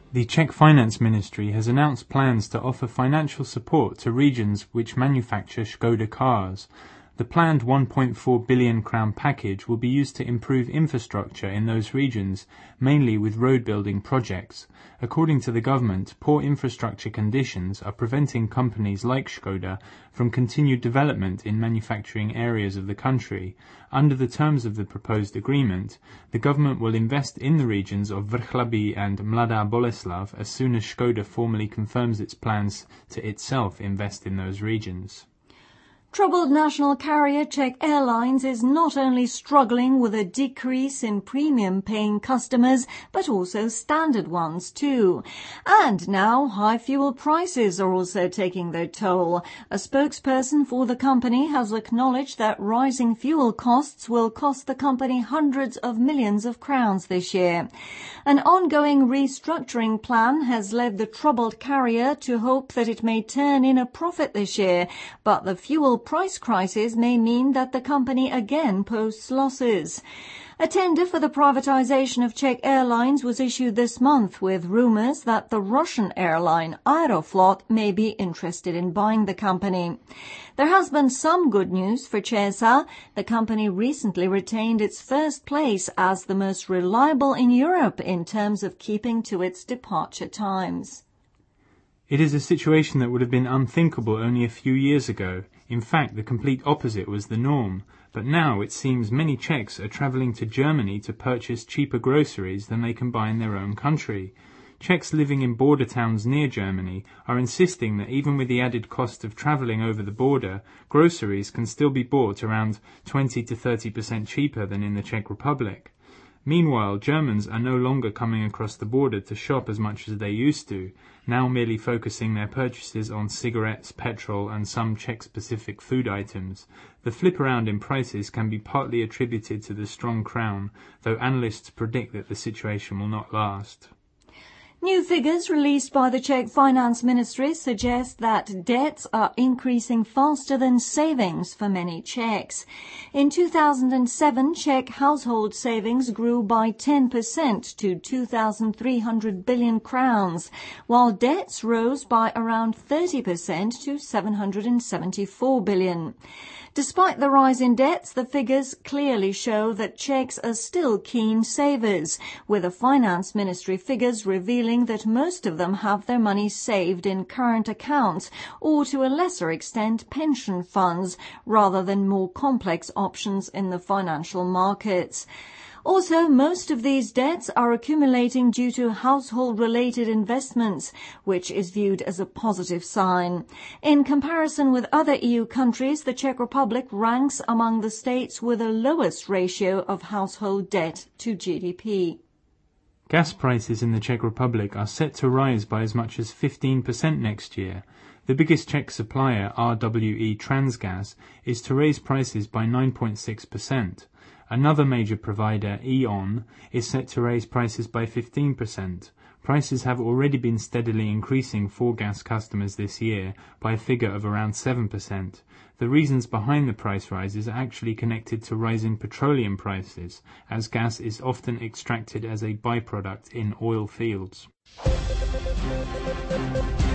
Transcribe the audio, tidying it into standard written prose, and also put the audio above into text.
The Czech Finance Ministry has announced plans to offer financial support to regions which manufacture Škoda cars. The planned €1.4 billion package will be used to improve infrastructure in those regions, mainly with road building projects. According to the government, poor infrastructure conditions are preventing companies like Škoda from continued development in manufacturing areas of the country. Under the terms of the proposed agreement, the government will invest in the regions of Vrchlabí and Mladá Boleslav as soon as Škoda formally confirms its plans to itself invest in those regions. Troubled national carrier Czech Airlines is not only struggling with a decrease in premium-paying customers, but also standard ones too. And now high fuel prices are also taking their toll. A spokesperson for the company has acknowledged that rising fuel costs will cost the company hundreds of millions of crowns this year. An ongoing restructuring plan has led the troubled carrier to hope that it may turn in a profit this year, but the fuel price crisis may mean that the company again posts losses. A tender for the privatization of Czech Airlines was issued this month, with rumors that the Russian airline Aeroflot may be interested in buying the company. There has been some good news for ČSA. The company recently retained its first place as the most reliable in Europe in terms of keeping to its departure times. It is a situation that would have been unthinkable only a few years ago. In fact, the complete opposite was the norm. But now it seems many Czechs are travelling to Germany to purchase cheaper groceries than they can buy in their own country. Czechs living in border towns near Germany are insisting that even with the added cost of travelling over the border, groceries can still be bought around 20 to 30% cheaper than in the Czech Republic. Meanwhile, Germans are no longer coming across the border to shop as much as they used to, now merely focusing their purchases on cigarettes, petrol and some Czech-specific food items. The flip around in prices can be partly attributed to the strong crown, though analysts predict that the situation will not last. New figures released by the Czech Finance Ministry suggest that debts are increasing faster than savings for many Czechs. In 2007, Czech household savings grew by 10% to 2,300 billion crowns, while debts rose by around 30% to 774 billion. Despite the rise in debts, the figures clearly show that Czechs are still keen savers, with the Finance Ministry figures revealing that most of them have their money saved in current accounts or, to a lesser extent, pension funds, rather than more complex options in the financial markets. Also, most of these debts are accumulating due to household-related investments, which is viewed as a positive sign. In comparison with other EU countries, the Czech Republic ranks among the states with the lowest ratio of household debt to GDP. Gas prices in the Czech Republic are set to rise by as much as 15% next year. The biggest Czech supplier, RWE Transgas, is to raise prices by 9.6%. Another major provider, E.ON, is set to raise prices by 15%. Prices have already been steadily increasing for gas customers this year by a figure of around 7%. The reasons behind the price rises are actually connected to rising petroleum prices, as gas is often extracted as a byproduct in oil fields.